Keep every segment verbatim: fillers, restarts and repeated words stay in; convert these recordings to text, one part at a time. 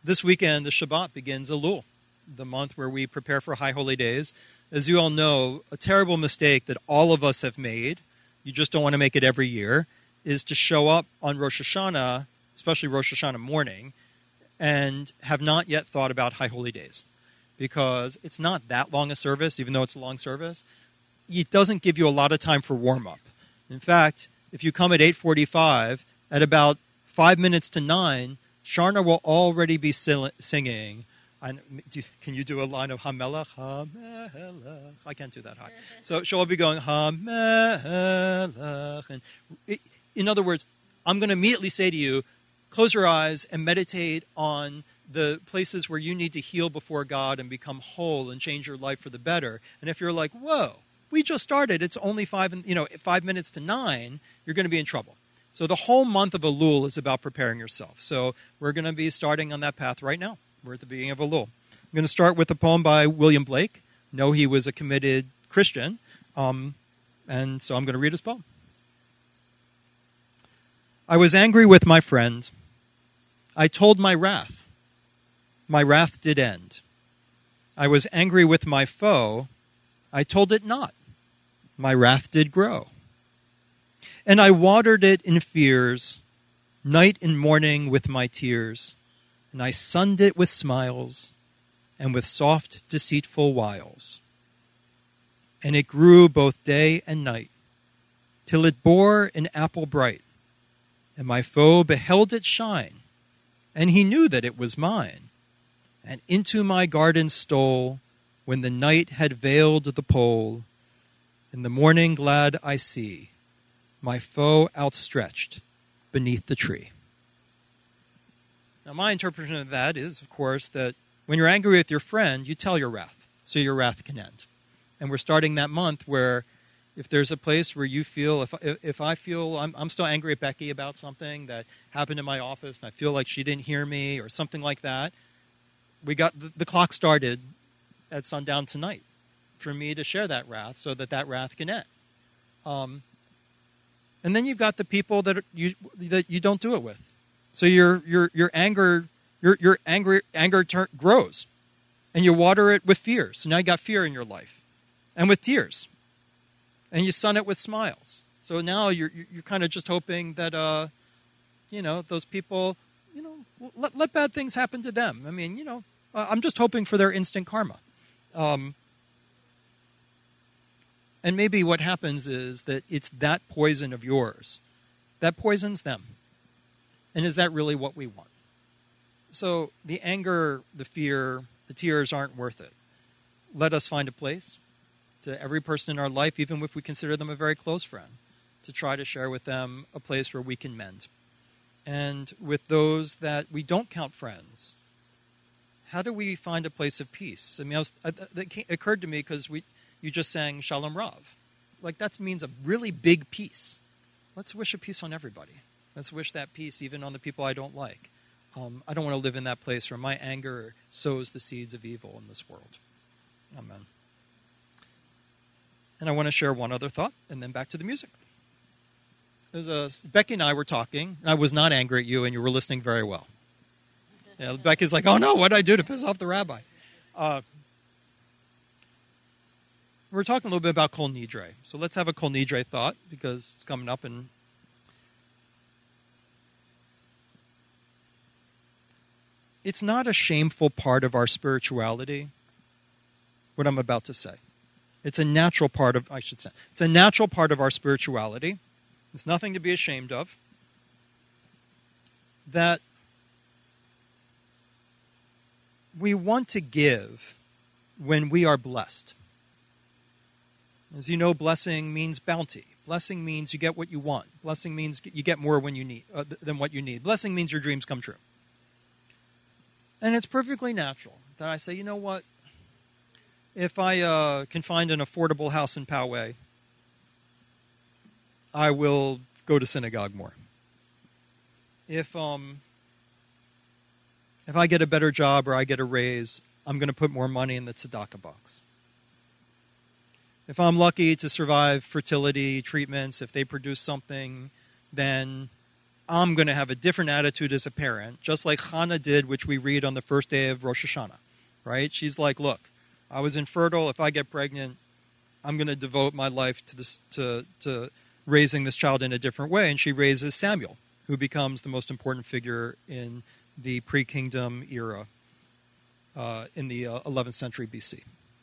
This weekend, the Shabbat begins Elul, the month where we prepare for High Holy Days. As you all know, a terrible mistake that all of us have made, you just don't want to make it every year, is to show up on Rosh Hashanah, especially Rosh Hashanah morning, and have not yet thought about High Holy Days. Because it's not that long a service, even though it's a long service. It doesn't give you a lot of time for warm-up. In fact, if you come at eight forty-five, at about five minutes to nine, Sharna will already be singing. I, do, can you do a line of Hamelach? Hamelach. I can't do that high. So she'll be going Hamelach. And it, in other words, I'm going to immediately say to you, close your eyes and meditate on the places where you need to heal before God and become whole and change your life for the better. And if you're like, whoa, we just started, it's only five, you know, five minutes to nine, you're going to be in trouble. So the whole month of Elul is about preparing yourself. So we're going to be starting on that path right now. We're at the beginning of Elul. I'm going to start with a poem by William Blake. No, he was a committed Christian. Um, and so I'm going to read his poem. I was angry with my friend. I told my wrath. My wrath did end. I was angry with my foe. I told it not. My wrath did grow. And I watered it in fears, night and morning with my tears, and I sunned it with smiles and with soft, deceitful wiles. And it grew both day and night, till it bore an apple bright, and my foe beheld it shine, and he knew that it was mine, and into my garden stole, when the night had veiled the pole. In the morning glad I see my foe outstretched beneath the tree. Now, my interpretation of that is, of course, that when you're angry with your friend, you tell your wrath, so your wrath can end. And we're starting that month where if there's a place where you feel, if if I feel I'm, I'm still angry at Becky about something that happened in my office, and I feel like she didn't hear me or something like that, we got the, the clock started at sundown tonight for me to share that wrath so that that wrath can end. Um, And then you've got the people that you that you don't do it with. So your your your anger your your anger anger turn, grows, and you water it with fear. So now you got fear in your life, and with tears, and you sun it with smiles. So now you're you're kind of just hoping that uh, you know, those people, you know, let let bad things happen to them. I mean, you know, uh, I'm just hoping for their instant karma. Um, And maybe what happens is that it's that poison of yours that poisons them. And is that really what we want? So the anger, the fear, the tears aren't worth it. Let us find a place to every person in our life, even if we consider them a very close friend, to try to share with them a place where we can mend. And with those that we don't count friends, how do we find a place of peace? I mean, I was, it occurred to me because we you just sang Shalom Rav. Like, that means a really big peace. Let's wish a peace on everybody. Let's wish that peace even on the people I don't like. Um, I don't want to live in that place where my anger sows the seeds of evil in this world. Amen. And I want to share one other thought, and then back to the music. There's a, Becky and I were talking, and I was not angry at you, and you were listening very well. Yeah, Becky's like, oh no, what did I do to piss off the rabbi? Uh, We're talking a little bit about Kol Nidre. So let's have a Kol Nidre thought, because it's coming up. And it's not a shameful part of our spirituality, what I'm about to say. It's a natural part of, I should say, it's a natural part of our spirituality. It's nothing to be ashamed of. That we want to give when we are blessed. As you know, blessing means bounty. Blessing means you get what you want. Blessing means you get more when you need uh, than what you need. Blessing means your dreams come true. And it's perfectly natural that I say, you know what? If I uh, can find an affordable house in Poway, I will go to synagogue more. If um, if I get a better job or I get a raise, I'm going to put more money in the tzedakah box. If I'm lucky to survive fertility treatments, if they produce something, then I'm going to have a different attitude as a parent, just like Hannah did, which we read on the first day of Rosh Hashanah, right? She's like, look, I was infertile. If I get pregnant, I'm going to devote my life to this, to, to raising this child in a different way. And she raises Samuel, who becomes the most important figure in the pre-kingdom era uh, in the uh, eleventh century B C.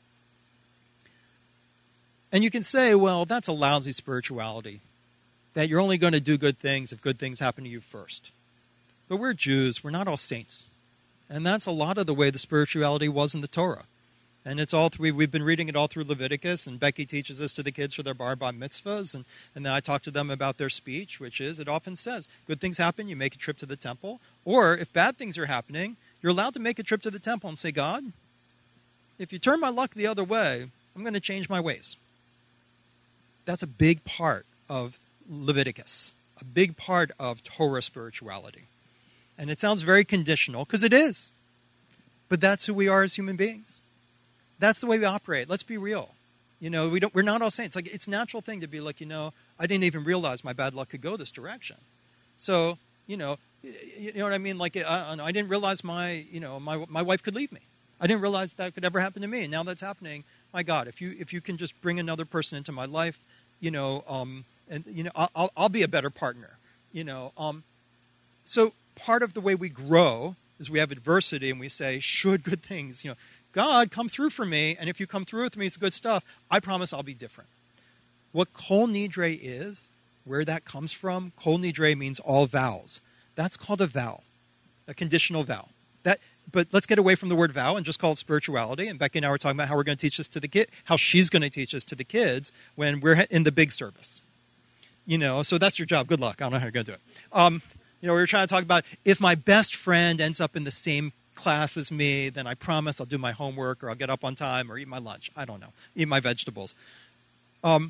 And you can say, well, that's a lousy spirituality, that you're only going to do good things if good things happen to you first. But we're Jews. We're not all saints. And that's a lot of the way the spirituality was in the Torah. And it's all through, we've been reading it all through Leviticus, and Becky teaches this to the kids for their bar bat mitzvahs, and, and then I talk to them about their speech, which is, it often says, good things happen, you make a trip to the temple, or if bad things are happening, you're allowed to make a trip to the temple and say, God, if you turn my luck the other way, I'm going to change my ways. That's a big part of Leviticus, a big part of Torah spirituality. And it sounds very conditional, because it is. But that's who we are as human beings. That's the way we operate. Let's be real. You know, we don't, we're not all saints. Like, it's a natural thing to be like, you know, I didn't even realize my bad luck could go this direction. So, you know, you know what I mean? Like, I, I didn't realize my, you know, my my wife could leave me. I didn't realize that could ever happen to me. And now that's happening. My God, if you if you can just bring another person into my life, you know, um, and you know, I'll I'll be a better partner. You know, um, so part of the way we grow is we have adversity and we say, should good things, you know, God, come through for me, and if you come through with me, it's good stuff. I promise I'll be different. What Kol Nidre is, where that comes from, Kol Nidre means all vows. That's called a vow, a conditional vow. That, but let's get away from the word vow and just call it spirituality. And Becky and I were talking about how we're going to teach this to the kid, how she's going to teach this to the kids when we're in the big service. You know, so that's your job. Good luck. I don't know how you're going to do it. Um, you know, we were trying to talk about if my best friend ends up in the same class as me, then I promise I'll do my homework, or I'll get up on time, or eat my lunch. I don't know. Eat my vegetables. Um,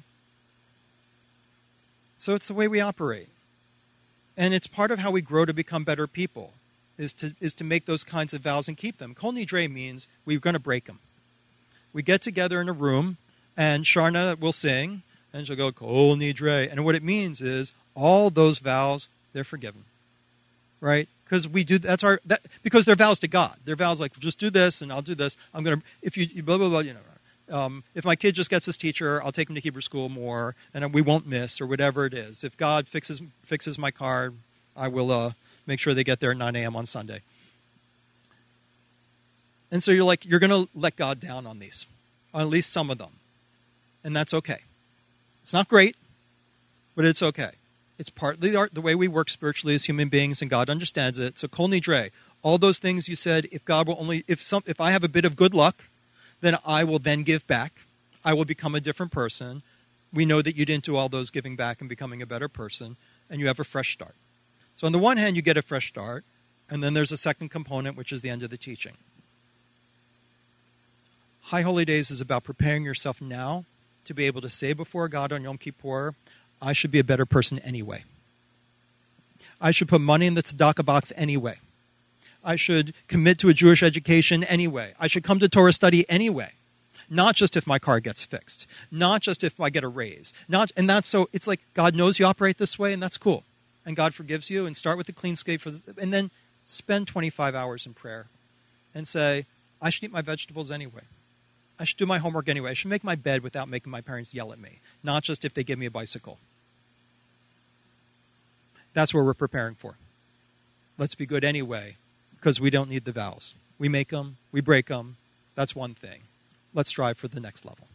so it's the way we operate. And it's part of how we grow to become better people, is to is to make those kinds of vows and keep them. Kol Nidre means we're going to break them. We get together in a room, and Sharna will sing, and she'll go, Kol Nidre. And what it means is all those vows, they're forgiven. Right? Because we do that's our that because they're vows to God. They're vows like, just do this and I'll do this. I'm gonna if you blah blah blah, you know. Um, if my kid just gets this teacher, I'll take him to Hebrew school more, and we won't miss, or whatever it is. If God fixes fixes my car, I will uh, make sure they get there at nine a.m. on Sunday. And so you're like, you're going to let God down on these, on at least some of them, and that's okay. It's not great, but it's okay. It's partly the way we work spiritually as human beings, and God understands it. So Kol Nidre, all those things you said, if God will only, if some, if I have a bit of good luck, then I will then give back. I will become a different person. We know that you didn't do all those giving back and becoming a better person, and you have a fresh start. So on the one hand, you get a fresh start, and then there's a second component, which is the end of the teaching. High Holy Days is about preparing yourself now to be able to say before God on Yom Kippur, I should be a better person anyway. I should put money in the tzedakah box anyway. I should commit to a Jewish education anyway. I should come to Torah study anyway. Not just if my car gets fixed. Not just if I get a raise. Not, and that's so, it's like God knows you operate this way, and that's cool. And God forgives you, and start with a clean slate, for the, and then spend twenty-five hours in prayer and say, I should eat my vegetables anyway. I should do my homework anyway. I should make my bed without making my parents yell at me. Not just if they give me a bicycle. That's what we're preparing for. Let's be good anyway, because we don't need the vows. We make them, we break them. That's one thing. Let's strive for the next level.